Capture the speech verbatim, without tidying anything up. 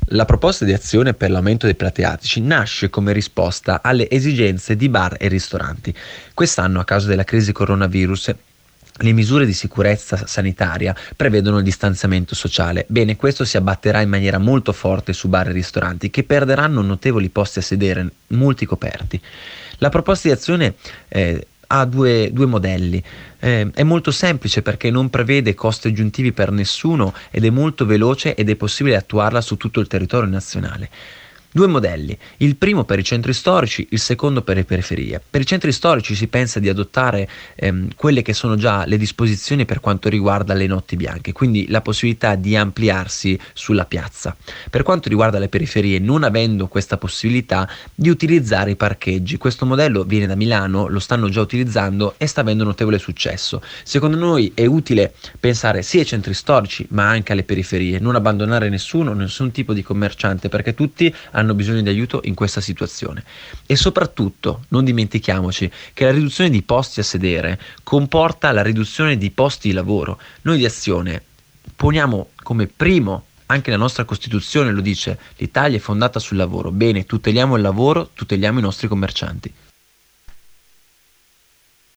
La proposta di azione per l'aumento dei plateatici nasce come risposta alle esigenze di bar e ristoranti. Quest'anno, a causa della crisi coronavirus, le misure di sicurezza sanitaria prevedono il distanziamento sociale. Bene, questo si abbatterà in maniera molto forte su bar e ristoranti, che perderanno notevoli posti a sedere, molti coperti. La proposta di azione eh, ha due, due modelli. Eh, è molto semplice perché non prevede costi aggiuntivi per nessuno ed è molto veloce ed è possibile attuarla su tutto il territorio nazionale. Due modelli, il primo per i centri storici, il secondo per le periferie. Per i centri storici si pensa di adottare ehm, quelle che sono già le disposizioni per quanto riguarda le notti bianche, quindi la possibilità di ampliarsi sulla piazza. Per quanto riguarda le periferie, non avendo questa possibilità di utilizzare i parcheggi, questo modello viene da Milano, lo stanno già utilizzando e sta avendo notevole successo. Secondo noi è utile pensare sia ai centri storici ma anche alle periferie, non abbandonare nessuno, nessun tipo di commerciante, perché tutti hanno bisogno di aiuto in questa situazione. E soprattutto non dimentichiamoci che la riduzione di posti a sedere comporta la riduzione di posti di lavoro. Noi di Azione poniamo come primo, anche la nostra Costituzione lo dice, l'Italia è fondata sul lavoro. Bene, tuteliamo il lavoro, tuteliamo i nostri commercianti.